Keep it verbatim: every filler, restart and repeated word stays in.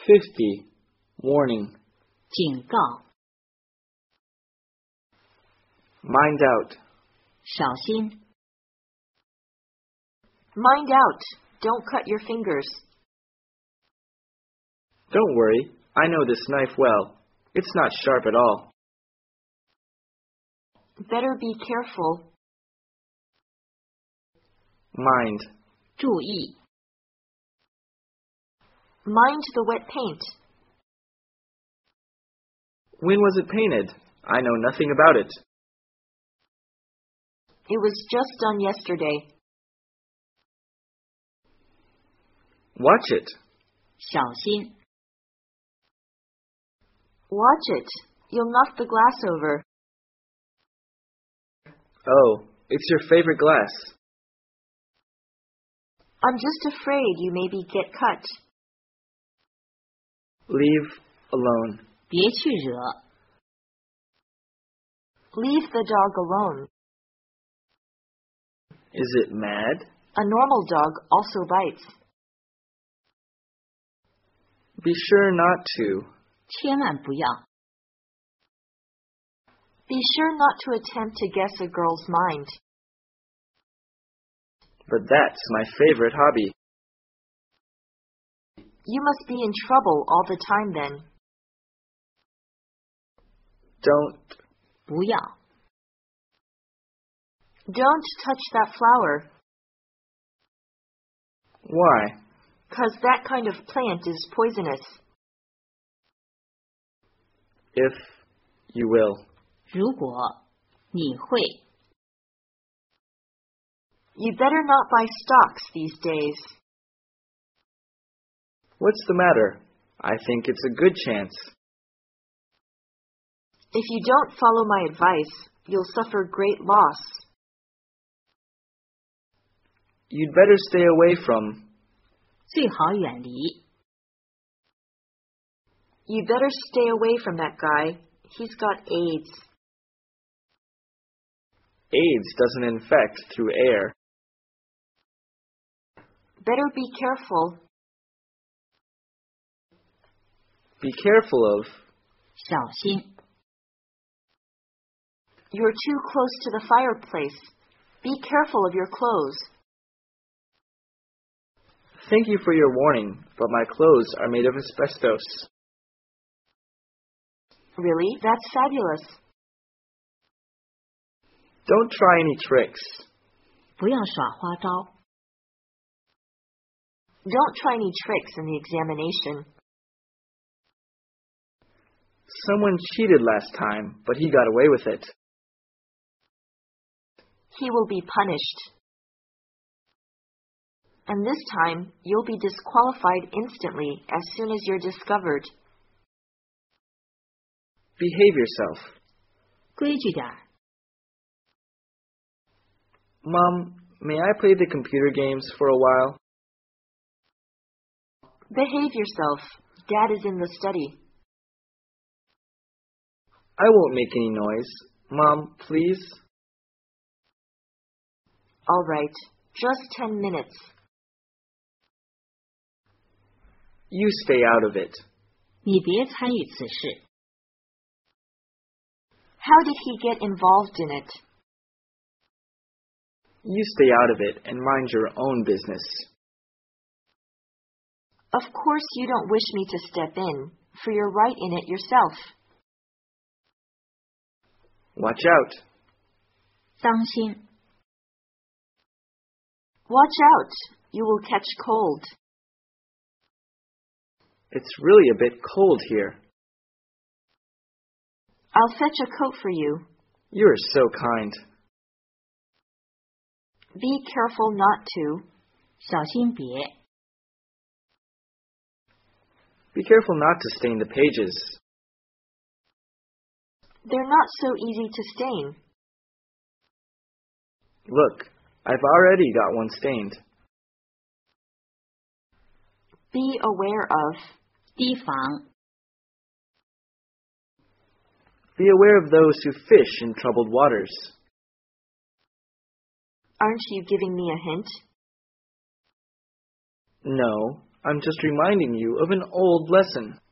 fifty. Warning. 警告 Mind out. 小心 Mind out. Don't cut your fingers. Don't worry. I know this knife well. It's not sharp at all. Better be careful. Mind. 注意 Mind the wet paint. When was it painted? I know nothing about it. It was just done yesterday. Watch it. 小心 Watch it. You'll knock the glass over. Oh, it's your favorite glass. I'm just afraid you maybe get cut. Leave alone. 别去惹 Leave the dog alone. Is it mad? A normal dog also bites. Be sure not to. 千万不要 Be sure not to attempt to guess a girl's mind. But that's my favorite hobby. You must be in trouble all the time then. Don't. 不要 Don't touch that flower, Why? 'cause that kind of plant is poisonous. If you will. 如果你会 You better not buy stocks these days. What's the matter? I think it's a good chance. If you don't follow my advice, you'll suffer great loss. You'd better stay away from. 最好远离 You better stay away from that guy. He's got AIDS. AIDS doesn't infect through air. Better be careful. Be careful of. 小心 You're too close to the fireplace. Be careful of your clothes. Thank you for your warning, but my clothes are made of asbestos. Really? That's fabulous. Don't try any tricks. 不要耍花招 Don't try any tricks in the examination. Someone cheated last time, but he got away with it. He will be punished. And this time, you'll be disqualified instantly as soon as you're discovered. Behave yourself. 规矩点儿 Mom, may I play the computer games for a while? Behave yourself. Dad is in the study. I won't make any noise. Mom, please? All right. Just ten minutes. You stay out of it. 你别参与此事 How did he get involved in it? You stay out of it and mind your own business. Of course you don't wish me to step in, for you're right in it yourself. Watch out. 当心 Watch out. You will catch cold. It's really a bit cold here. I'll fetch a coat for you. You're so kind. Be careful not to. 小心别 Be careful not to stain the pages. They're not so easy to stain. Look, I've already got one stained. Be aware of. 提防 Be aware of those who fish in troubled waters. Aren't you giving me a hint? No, I'm just reminding you of an old lesson.